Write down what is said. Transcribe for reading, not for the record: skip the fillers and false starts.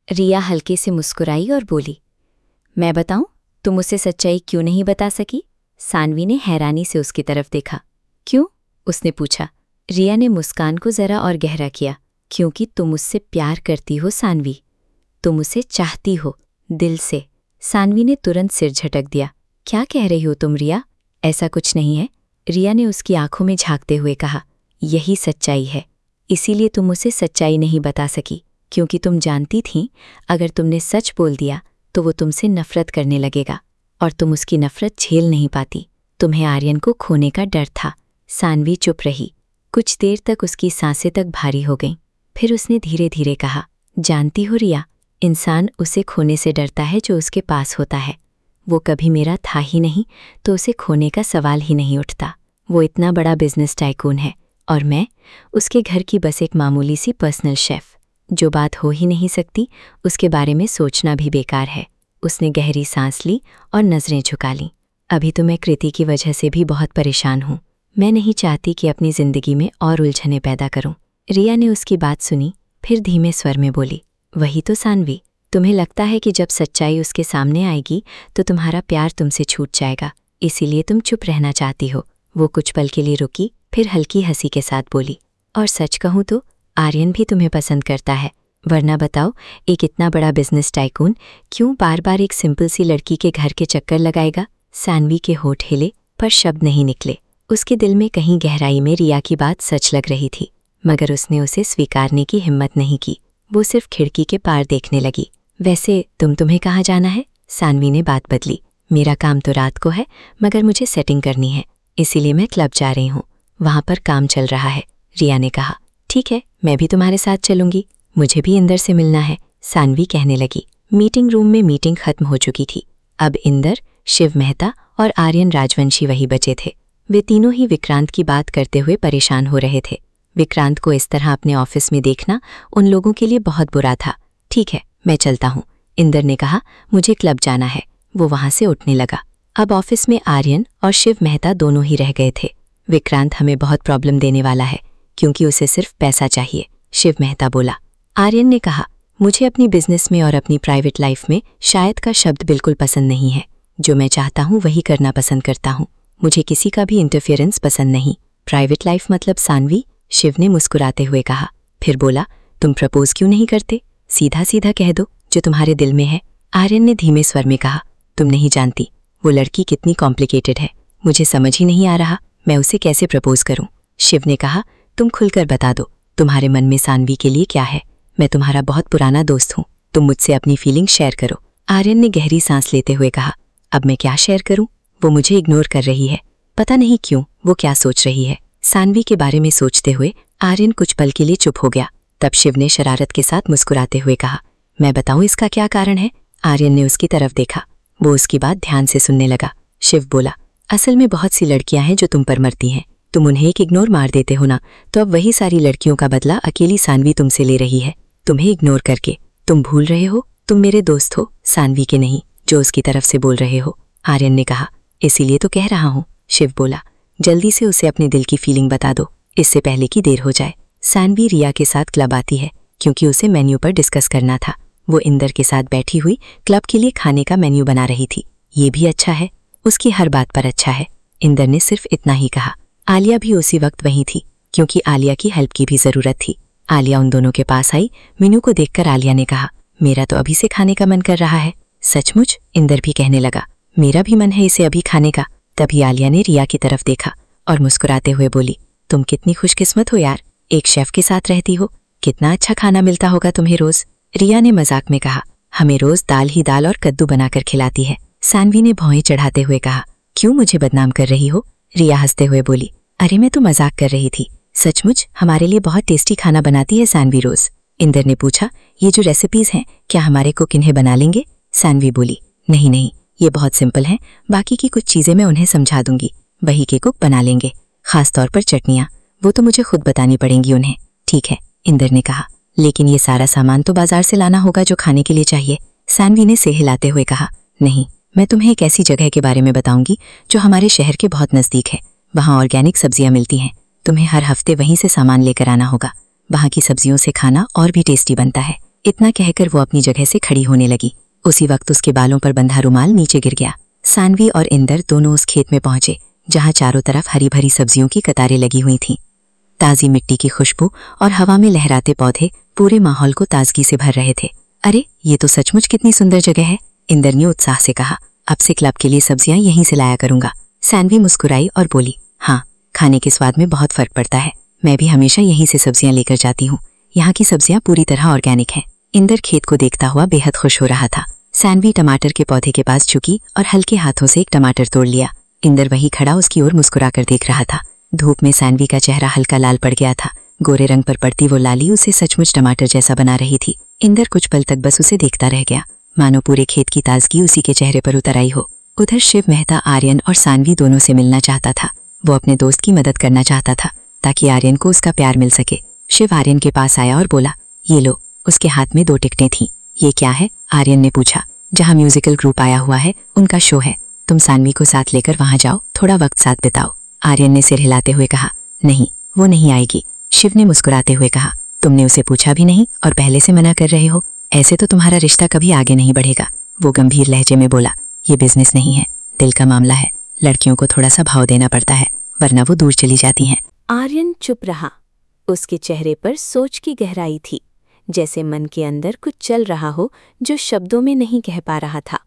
रिया हल्के से मुस्कुराई और बोली, मैं बताऊं, तुम उसे सच्चाई क्यों नहीं बता सकी? सानवी ने हैरानी से उसकी तरफ देखा। क्यों? उसने पूछा। रिया ने मुस्कान को जरा और गहरा किया। क्योंकि तुम उससे प्यार करती हो सानवी, तुम उसे चाहती हो दिल से। सानवी ने तुरंत सिर झटक दिया। क्या कह रही हो तुम रिया? ऐसा कुछ नहीं है, रिया ने उसकी आंखों में झांकते हुए कहा। यही सच्चाई है, इसीलिए तुम उसे सच्चाई नहीं बता सकी, क्योंकि तुम जानती थीं अगर तुमने सच बोल दिया तो वो तुमसे नफरत करने लगेगा और तुम उसकी नफरत झेल नहीं पाती। तुम्हें आर्यन को खोने का डर था। सानवी चुप रही। कुछ देर तक उसकी सांसें तक भारी हो गईं। फिर उसने धीरे धीरे कहा, जानती हो रिया, इंसान उसे खोने से डरता है जो उसके पास होता है। वो कभी मेरा था ही नहीं तो उसे खोने का सवाल ही नहीं उठता। वो इतना बड़ा बिजनेस टाइकून है और मैं उसके घर की बस एक मामूली सी पर्सनल शेफ। जो बात हो ही नहीं सकती उसके बारे में सोचना भी बेकार है। उसने गहरी सांस ली और नज़रें झुका लीं। अभी तो मैं कृति की वजह से भी बहुत परेशान हूँ। मैं नहीं चाहती कि अपनी ज़िंदगी में और उलझनें पैदा करूँ। रिया ने उसकी बात सुनी, फिर धीमे स्वर में बोली, वही तो सानवी, तुम्हें लगता है कि जब सच्चाई उसके सामने आएगी तो तुम्हारा प्यार तुमसे छूट जाएगा, इसीलिए तुम चुप रहना चाहती हो। वो कुछ पल के लिए रुकी, फिर हल्की हंसी के साथ बोली, और सच कहूँ तो आर्यन भी तुम्हें पसंद करता है, वरना बताओ एक इतना बड़ा बिजनेस टाइकून क्यों बार बार एक सिंपल सी लड़की के घर के चक्कर लगाएगा? सानवी के होठ हिले पर शब्द नहीं निकले। उसके दिल में कहीं गहराई में रिया की बात सच लग रही थी, मगर उसने उसे स्वीकारने की हिम्मत नहीं की। वो सिर्फ खिड़की के पार देखने लगी। वैसे तुम्हें कहाँ जाना है? सानवी ने बात बदली। मेरा काम तो रात को है, मगर मुझे सेटिंग करनी है, इसीलिए मैं क्लब जा रही हूँ। वहाँ पर काम चल रहा है, रिया ने कहा। ठीक है, मैं भी तुम्हारे साथ चलूंगी, मुझे भी इंदर से मिलना है, सानवी कहने लगी। मीटिंग रूम में मीटिंग खत्म हो चुकी थी। अब इंदर, शिव मेहता और आर्यन राजवंशी वही बचे थे। वे तीनों ही विक्रांत की बात करते हुए परेशान हो रहे थे। विक्रांत को इस तरह अपने ऑफिस में देखना उन लोगों के लिए बहुत बुरा था। ठीक है, मैं चलता हूँ, इंदर ने कहा। मुझे क्लब जाना है। वो वहां से उठने लगा। अब ऑफिस में आर्यन और शिव मेहता दोनों ही रह गए थे। विक्रांत हमें बहुत प्रॉब्लम देने वाला है, क्योंकि उसे सिर्फ पैसा चाहिए, शिव मेहता बोला। आर्यन ने कहा, मुझे अपनी बिजनेस में और अपनी प्राइवेट लाइफ में शायद का शब्द बिल्कुल पसंद नहीं है। जो मैं चाहता हूँ वही करना पसंद करता हूँ। मुझे किसी का भी इंटरफेरेंस पसंद नहीं। प्राइवेट लाइफ मतलब सानवी? शिव ने मुस्कुराते हुए कहा। फिर बोला, तुम प्रपोज क्यों नहीं करते? सीधा सीधा कह दो जो तुम्हारे दिल में है। आर्यन ने धीमे स्वर में कहा, तुम नहीं जानती वो लड़की कितनी कॉम्प्लिकेटेड है। मुझे समझ ही नहीं आ रहा मैं उसे कैसे प्रपोज करूं। शिव ने कहा, तुम खुलकर बता दो तुम्हारे मन में सानवी के लिए क्या है। मैं तुम्हारा बहुत पुराना दोस्त हूँ, तुम मुझसे अपनी फीलिंग शेयर करो। आर्यन ने गहरी सांस लेते हुए कहा, अब मैं क्या शेयर करूं? वो मुझे इग्नोर कर रही है, पता नहीं क्यों। वो क्या सोच रही है? सानवी के बारे में सोचते हुए आर्यन कुछ पल के लिए चुप हो गया। तब शिव ने शरारत के साथ मुस्कुराते हुए कहा, मैं बताऊं इसका क्या कारण है? आर्यन ने उसकी तरफ देखा। वो उसकी बात ध्यान से सुनने लगा। शिव बोला, असल में बहुत सी लड़कियां हैं जो तुम पर मरती हैं। तुम उन्हें एक इग्नोर मार देते हो ना, तो अब वही सारी लड़कियों का बदला अकेली सानवी तुमसे ले रही है, तुम्हें इग्नोर करके। तुम भूल रहे हो तुम मेरे दोस्त हो, सानवी के नहीं, जो उसकी तरफ से बोल रहे हो। आर्यन ने कहा, इसीलिए तो कह रहा हूँ। शिव बोला, जल्दी से उसे अपने दिल की फीलिंग बता दो, इससे पहले कि देर हो जाए। सानवी रिया के साथ क्लब आती है क्योंकि उसे मेन्यू पर डिस्कस करना था। वो इंदर के साथ बैठी हुई क्लब के लिए खाने का मेन्यू बना रही थी। ये भी अच्छा है, उसकी हर बात पर अच्छा है, इंदर ने सिर्फ इतना ही कहा। आलिया भी उसी वक्त वहीं थी, क्योंकि आलिया की हेल्प की भी जरूरत थी। आलिया उन दोनों के पास आई। मेन्यू को देखकर आलिया ने कहा, मेरा तो अभी से खाने का मन कर रहा है। सचमुच? इंदर भी कहने लगा, मेरा भी मन है इसे अभी खाने का। तभी आलिया ने रिया की तरफ देखा और मुस्कुराते हुए बोली, तुम कितनी खुशकिस्मत हो यार, एक शेफ के साथ रहती हो। कितना अच्छा खाना मिलता होगा तुम्हें रोज। रिया ने मजाक में कहा, हमें रोज दाल ही दाल और कद्दू बनाकर खिलाती है। सानवी ने भौहें चढ़ाते हुए कहा, क्यों मुझे बदनाम कर रही हो? रिया हंसते हुए बोली, अरे मैं तो मजाक कर रही थी। सचमुच हमारे लिए बहुत टेस्टी खाना बनाती है सानवी रोज। इंदर ने पूछा, ये जो रेसिपीज हैं क्या हमारे कुक इन्हें बना लेंगे? सानवी बोली, नहीं नहीं, ये बहुत सिंपल हैं, बाकी की कुछ चीजें मैं उन्हें समझा दूंगी, वही के कुक बना लेंगे, खास तौर पर चटनियाँ, वो तो मुझे खुद बतानी पड़ेंगी उन्हें। ठीक है, इंदर ने कहा, लेकिन ये सारा सामान तो बाजार से लाना होगा जो खाने के लिए चाहिए। सानवी ने सिर हिलाते हुए कहा, नहीं, मैं तुम्हें एक ऐसी जगह के बारे में बताऊंगी जो हमारे शहर के बहुत नजदीक है। वहाँ ऑर्गेनिक सब्जियां मिलती हैं, तुम्हें हर हफ्ते वहीं से सामान लेकर आना होगा। वहाँ की सब्जियों से खाना और भी टेस्टी बनता है। इतना कहकर वो अपनी जगह से खड़ी होने लगी। उसी वक्त उसके बालों पर बंधा रुमाल नीचे गिर गया। सानवी और इंदर दोनों उस खेत में पहुंचे जहां चारों तरफ हरी भरी सब्जियों की कतारें लगी हुई थीं। ताज़ी मिट्टी की खुशबू और हवा में लहराते पौधे पूरे माहौल को ताजगी से भर रहे थे। अरे, ये तो सचमुच कितनी सुंदर जगह है, इंदर ने उत्साह से कहा। अब से क्लब के लिए सब्जियां यहीं से लाया करूंगा। सानवी मुस्कुराई और बोली, हाँ, खाने के स्वाद में बहुत फर्क पड़ता है। मैं भी हमेशा यहीं से सब्जियां लेकर जाती हूँ। यहाँ की सब्जियां पूरी तरह ऑर्गेनिक हैं। इंदर खेत को देखता हुआ बेहद खुश हो रहा था। सानवी टमाटर के पौधे के पास झुकी और हल्के हाथों से एक टमाटर तोड़ लिया। इंदर वहीं खड़ा उसकी ओर मुस्कुराकर देख रहा था। धूप में सानवी का चेहरा हल्का लाल पड़ गया था। गोरे रंग पर पड़ती वो लाली उसे सचमुच टमाटर जैसा बना रही थी। इंदर कुछ पल तक बस उसे देखता रह गया, मानो पूरे खेत की ताजगी उसी के चेहरे पर उतर आई हो। उधर शिव मेहता आर्यन और सानवी दोनों से मिलना चाहता था। वो अपने दोस्त की मदद करना चाहता था ताकि आर्यन को उसका प्यार मिल सके। शिव आर्यन के पास आया और बोला, ये लो। उसके हाथ में 2 टिकटें थीं। ये क्या है? आर्यन ने पूछा। जहाँ म्यूजिकल ग्रुप आया हुआ है, उनका शो है। तुम सानवी को साथ लेकर वहां जाओ, थोड़ा वक्त साथ बिताओ। आर्यन ने सिर हिलाते हुए कहा। नहीं, वो नहीं आएगी। शिव ने मुस्कुराते हुए कहा। तुमने उसे पूछा भी नहीं और पहले से मना कर रहे हो? ऐसे तो तुम्हारा रिश्ता कभी आगे नहीं बढ़ेगा। वो गंभीर लहजे में बोला। ये बिजनेस नहीं है, दिल का मामला है। लड़कियों को थोड़ा सा भाव देना पड़ता है, वरना वो दूर चली जाती हैं। आर्यन चुप रहा। उसके चेहरे पर सोच की गहराई थी, जैसे मन के अंदर कुछ चल रहा हो जो शब्दों में नहीं कह पा रहा था।